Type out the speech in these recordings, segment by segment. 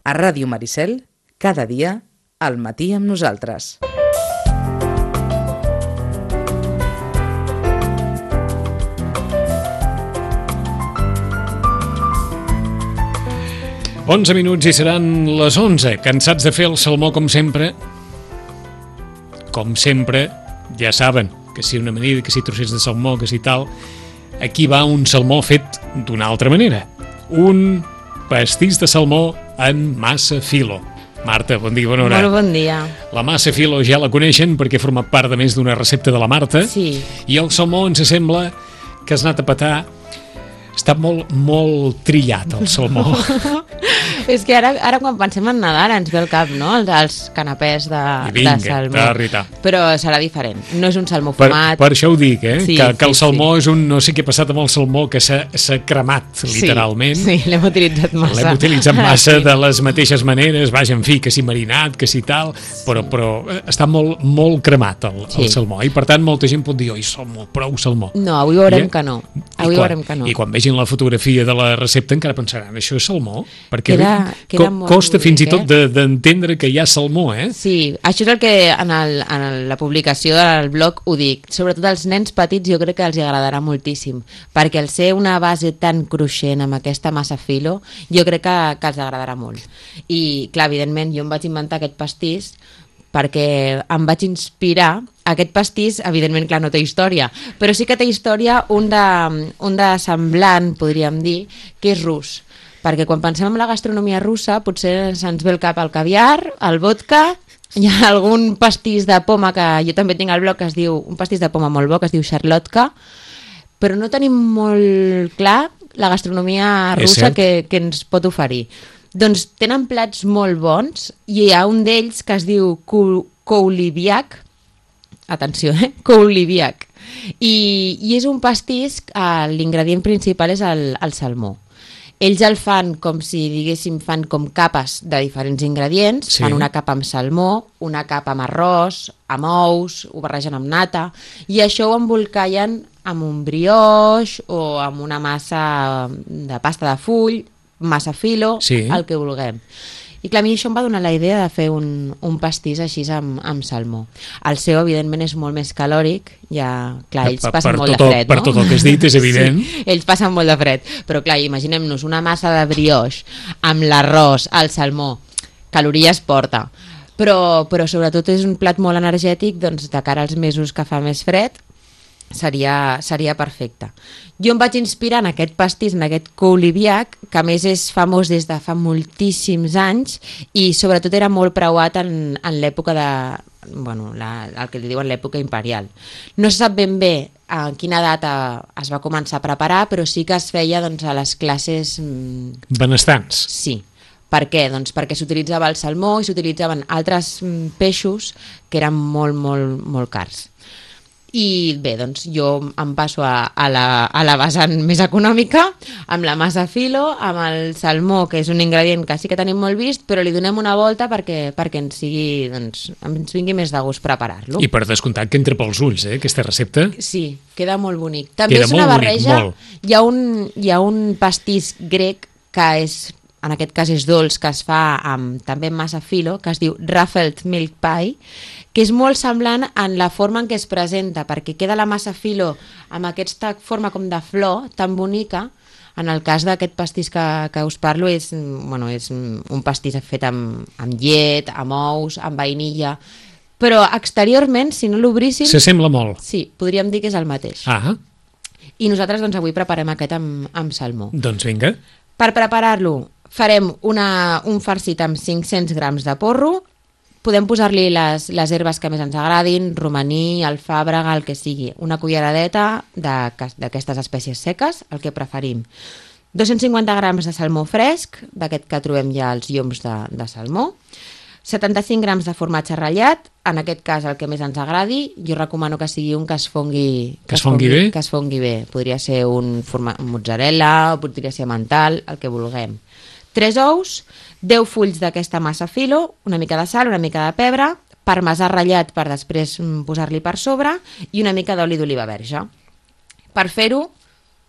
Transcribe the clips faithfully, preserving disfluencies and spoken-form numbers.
A Ràdio Maricel, cada dia, al matí amb nosaltres. onze minuts i seran les onze. Cansats de fer el salmó com sempre. Com sempre, ja saben que si una amanida, que si trossets de salmó, que si tal. Aquí va un salmó fet d'una altra manera. Un pastís de salmó en massa filo. Marta, bon dia, bona hora. Molt bon dia. La massa filo ja la coneixen perquè forma part de més d'una recepta de la Marta. Sí. I el salmó ens sembla que has anat a petar. Està molt, molt trillat, el salmó. És que ara, ara quan pensem en Nadal ens ve al cap, no?, els, els canapès de, vinga, de salmó. Tarrita. Però serà diferent. No és un salmó Per, fumat. per això ho dic, eh? Sí, que, que el sí, salmó sí. és un no sé què ha passat amb el salmó, que s'ha s'ha cremat, literalment. Sí, sí, l'hem utilitzat massa. L'hem utilitzat massa sí. de les mateixes maneres, vaja, en fi, que si marinat, que si tal, però, però està molt, molt cremat el, Sí. el salmó, i per tant molta gent pot dir, oi, salmó, prou salmó. No, avui veurem I, que no. Avui quan, veurem que no. I quan vegin la fotografia de la recepta encara pensaran, això és salmó? Perquè Queda- queda co molt costa fins i bonic, tot de- d'entendre que hi ha salmó, eh? Sí, això és el que en, el, en el, la publicació del blog ho dic. Sobretot als nens petits jo crec que els hi agradarà moltíssim, perquè al ser una base tan cruixent amb aquesta massa filo, jo crec que, que els agradarà molt. I clar, evidentment, jo em vaig inventar aquest pastís perquè em vaig inspirar. Aquest pastís, evidentment, clar, no té història, però sí que té història un de, un de semblant, podríem dir, que és rus. Perquè quan pensem en la gastronomia russa potser se'ns ve al cap el caviar, el vodka, hi ha algun pastís de poma que jo també tinc al blog que es diu, un pastís de poma molt bo que es diu Charlotka, però no tenim molt clar la gastronomia És russa cert. que, que ens pot oferir. Doncs tenen plats molt bons i hi ha un d'ells que es diu Koulibiak, atenció, eh? Koulibiak, i, i és un pastís, eh, l'ingredient principal és el, el salmó. Ells el fan com si diguéssim fan com capes de diferents ingredients, Sí. fan una capa amb salmó, una capa amb arròs, amb ous, ho barregen amb nata, i això ho embolcallen amb un brioix o amb una massa de pasta de full, massa filo, Sí. el que vulguem. I clar, a mi això em va donar la idea de fer un, un pastís així amb, amb salmó. El seu, evidentment, és molt més calòric, ja, clar, ells Per- passen per molt tot de el- fred, per no? tot el que has dit, és evident. Sí, ells passen molt de fred, però clar, imaginem-nos una massa de brioix amb l'arròs, el salmó, calories porta, però, però sobretot és un plat molt energètic, doncs de cara als mesos que fa més fred, seria, seria perfecte. Jo em vaig inspirar en aquest pastís, en aquest Koulibiak, que a més és famós des de fa moltíssims anys i sobretot era molt preuat en, en l'època de, bueno, la, el que li diuen l'època imperial. No se sap ben bé a quina data es va començar a preparar, però sí que es feia doncs, a les classes... mm, Benestants. Sí. Per què? Doncs perquè s'utilitzava el salmó i s'utilitzaven altres mm, peixos que eren molt, molt, molt cars. I bé, doncs jo em passo a, a, la, a la vessant més econòmica, amb la massa filo, amb el salmó, que és un ingredient que sí que tenim molt vist, però li donem una volta perquè, perquè ens, sigui, doncs, ens vingui més de gust preparar-lo. I per descomptat que entra pels ulls, eh, aquesta recepta. Sí, queda molt bonic. També Queda és una molt bonic, barreja, molt. hi ha, un, hi ha un pastís grec que és, en aquest cas és dolç, que es fa amb, també amb massa filo, que es diu Ruffled Milk Pie, que és molt semblant en la forma en què es presenta, perquè queda la massa filo amb aquesta forma com de flor tan bonica. En el cas d'aquest pastís que, que us parlo és, bueno, és un pastís fet amb, amb llet, amb ous, amb vainilla, però exteriorment, si no l'obríssim, S'assembla molt. sí, podríem dir que és el mateix. Ah, I nosaltres doncs, avui preparem aquest amb, amb salmó. doncs vinga. Per preparar-lo farem una, un farcit amb cinc-cents grams de porro. Podem posar-li les, les herbes que més ens agradin, romaní, alfàbrega, el que sigui. Una culleradeta de- d'aquestes espècies seques, el que preferim. dos-cents cinquanta grams de salmó fresc, d'aquest que trobem ja als lloms de, de salmó. setanta-cinc grams de formatge ratllat, en aquest cas el que més ens agradi. Jo recomano que sigui un que es fongui, Que es fongui bé? Que es fongui bé. Podria ser un, forma, un mozzarella, o podria ser mental, el que vulguem. tres ous, deu fulls d'aquesta massa filo, una mica de sal, una mica de pebre, parmesà ratllat per després mm, posar-li per sobre i una mica d'oli d'oliva verge. Per fer-ho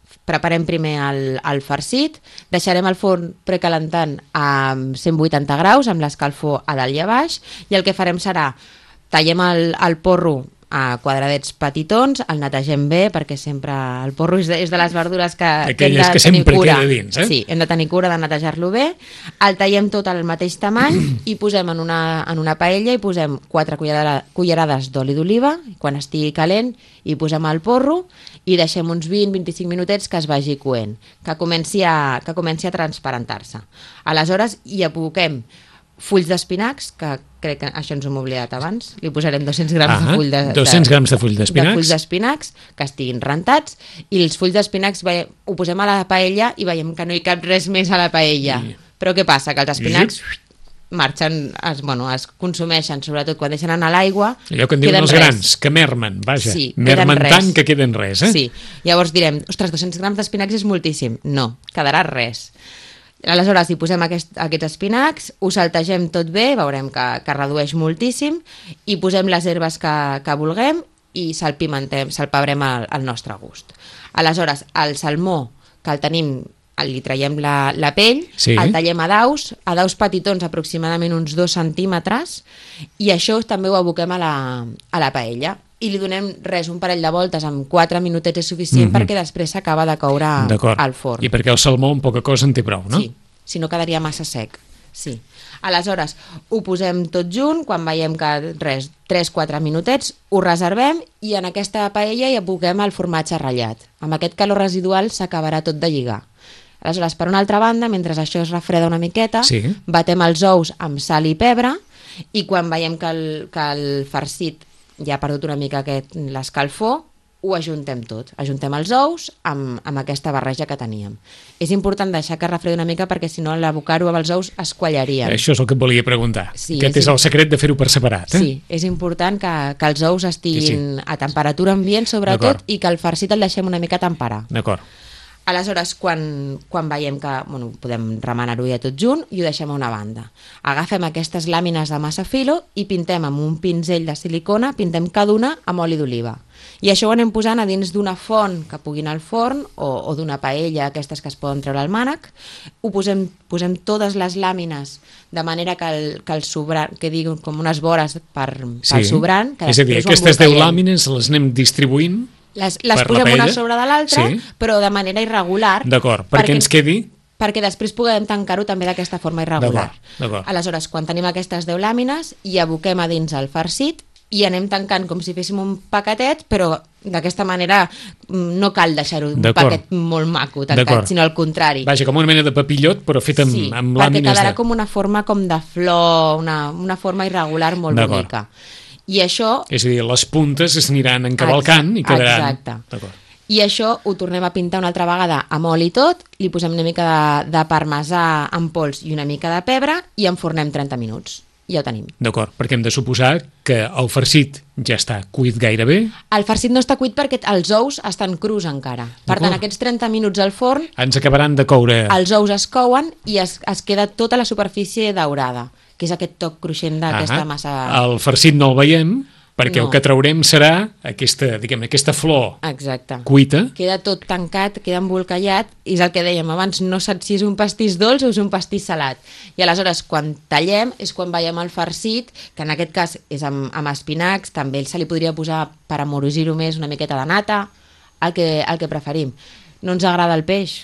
preparem primer el, el farcit, deixarem el forn precalentant a cent vuitanta graus, amb l'escalfor a dalt i a baix, i el que farem serà, tallem el, el porro a quadradets petitons, el netegem bé, perquè sempre el porro és de, és de les verdures que, que hem de que tenir sempre cura. queda dins, eh? Sí, hem de tenir cura de netejar-lo bé, el tallem tot al mateix tamany i posem en una, en una paella i posem quatre cullerada, cullerades d'oli d'oliva, quan estigui calent, i posem el porro i deixem uns vint a vint-i-cinc minutets que es vagi coent, que comenci a, que comenci a transparentar-se. Aleshores hi aboquem fulls d'espinacs, que crec que això ens ho hem oblidat abans, li posarem dos-cents grams ah, de full de, dos-cents grams de full d'espinacs, de fulls d'espinacs que estiguin rentats, i els fulls d'espinacs veiem, ho posem a la paella i veiem que no hi cap res més a la paella. I... Però què passa? Que els espinacs marxen, es, bueno, es consumeixen, sobretot quan deixen anar l'aigua. Allò que en diuen els res. Grans, que mermen, vaja. Sí, mermen tant que queden res, eh? Sí, llavors direm, ostres, dos-cents grams d'espinacs és moltíssim. No, quedarà res. Aleshores hi posem aquest, aquests espinacs, ho saltegem tot bé, veurem que, que redueix moltíssim, i posem les herbes que, que vulguem i salpimentem, salpebrem al, al nostre gust. Aleshores, el salmó, que el tenim, li traiem la, la pell, sí. El tallem a daus, a daus petitons, aproximadament uns dos centímetres, i això també ho aboquem a la, a la paella. I li donem res, un parell de voltes, amb quatre minutets és suficient, mm-hmm. perquè després s'acaba de coure al forn. I perquè el salmó amb poca cosa en té prou, no? Sí, si no quedaria massa sec. Sí. Aleshores, ho posem tot junt, quan veiem que res, tres a quatre minutets, ho reservem i en aquesta paella hi aboquem el formatge ratllat. Amb aquest calor residual s'acabarà tot de lligar. Aleshores, per una altra banda, mentre això es refreda una miqueta, sí. Batem els ous amb sal i pebre i quan veiem que el, que el farcit ja ha perdut una mica aquest, l'escalfor, ho ajuntem tot. Ajuntem els ous amb, amb aquesta barreja que teníem. És important deixar que refredi una mica perquè si no l'abocar-ho amb els ous es quallarien. Això és el que et volia preguntar. Sí, Aquest és, és el secret de fer-ho per separat. Eh? Sí, és important que, que els ous estiguin sí. A temperatura ambient sobretot i que el farcit el deixem una mica temperar. D'acord. Aleshores, quan, quan veiem que bueno, podem remenar-ho ja tot junt i ho deixem a una banda. Agafem aquestes làmines de massa filo i pintem amb un pinzell de silicona, pintem cada una amb oli d'oliva. I això ho anem posant a dins d'una font que pugui anar al forn o, o d'una paella, aquestes que es poden treure al mànec. Ho posem, posem totes les làmines de manera que el, que el sobrant, que diguin com unes vores per, sí. pel sobrant. Que és a dir, aquestes deu làmines les anem distribuint. Les, les posem una sobre de l'altra, sí. Però de manera irregular. D'acord, perquè, perquè ens quedi... Perquè després puguem tancar-ho també d'aquesta forma irregular. Aleshores, quan tenim aquestes deu làmines, hi aboquem a dins el farcit i anem tancant com si féssim un paquetet, però d'aquesta manera no cal deixar-ho un paquet molt maco tancat, sinó al contrari. Vaja, com una mena de papillot, però fet amb, sí, amb làmines. Sí, perquè quedarà de... com una forma com de flor, una, una forma irregular molt bonica. I això... És a dir, les puntes es aniran encavalcant i quedaran... Exacte. I això ho tornem a pintar una altra vegada amb oli i tot, li posem una mica de, de parmesà en pols i una mica de pebre i enfornem trenta minuts. Ja ho tenim. D'acord, perquè hem de suposar que el farcit ja està cuit gairebé. El farcit no està cuit perquè els ous estan crus encara. Per tant, aquests trenta minuts al forn... Ens acabaran de coure... Els ous es couen i es, es queda tota la superfície daurada, que és aquest toc cruixent d'aquesta massa... El farcit no el veiem, perquè no. El que traurem serà aquesta, diguem, aquesta flor Exacte. Cuita. Queda tot tancat, queda embolcallat, i és el que dèiem abans, no saps si és un pastís dolç o és un pastís salat. I aleshores, quan tallem, és quan veiem el farcit, que en aquest cas és amb, amb espinacs, també se li podria posar, per amorosir-ho més, una miqueta de nata, el que, el que preferim. No ens agrada el peix,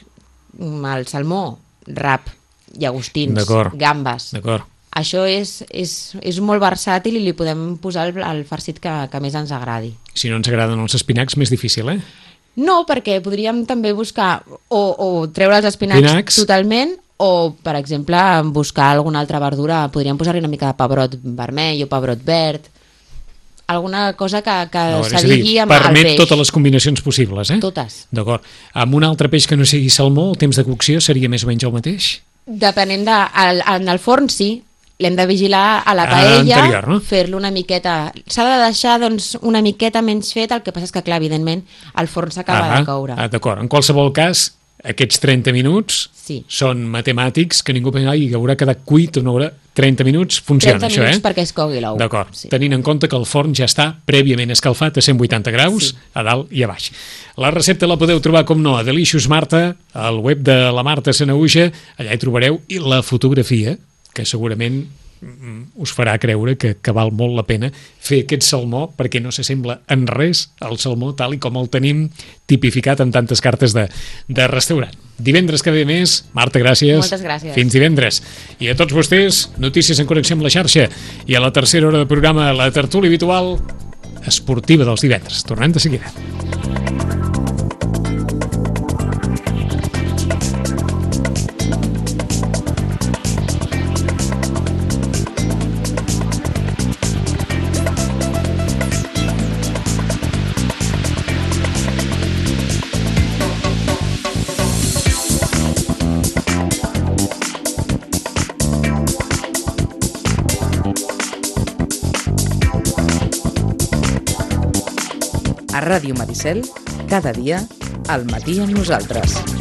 el salmó, rap, llagostins, gambes... D'acord. Això és, és, és molt versàtil i li podem posar el, el farcit que, que més ens agradi. Si no ens agraden els espinacs, més difícil, eh? No, perquè podríem també buscar o, o treure els espinacs, espinacs totalment o, per exemple, buscar alguna altra verdura. Podríem posar-hi una mica de pebrot vermell o pebrot verd, alguna cosa que, que no, s'adigui amb el peix. Permet totes les combinacions possibles, eh? Totes. D'acord. Amb un altre peix que no sigui salmó, el temps de cocció seria més o menys el mateix? Depenent de... Al, en el forn, sí. L'hem de vigilar a la paella, anterior, no? Fer-lo una miqueta... S'ha de deixar doncs, una miqueta menys fet, el que passa és que, clar, evidentment, el forn s'acaba de coure. Ah, d'acord. En qualsevol cas, Aquests trenta minuts Sí. són matemàtics, que ningú pensa que haurà quedat cuit o no haurà... trenta minuts funciona, trenta això, eh? minuts perquè es cogui l'ou. D'acord, Sí. tenint en compte que el forn ja està prèviament escalfat a cent vuitanta graus, Sí. a dalt i a baix. La recepta la podeu trobar, com no, a Delicious Marta, al web de la Marta Sanaüja, allà hi trobareu, i la fotografia, que segurament mm, us farà creure que, que val molt la pena fer aquest salmó, perquè no s'assembla en res al salmó tal i com el tenim tipificat en tantes cartes de, de restaurant. Divendres que ve més, Marta, gràcies. Moltes gràcies. Fins divendres. I a tots vostès, notícies en connexió amb la xarxa. I a la tercera hora de programa, la tertúlia habitual esportiva dels divendres. Tornem de seguida. A Ràdio Maricel, cada dia, al matí amb nosaltres.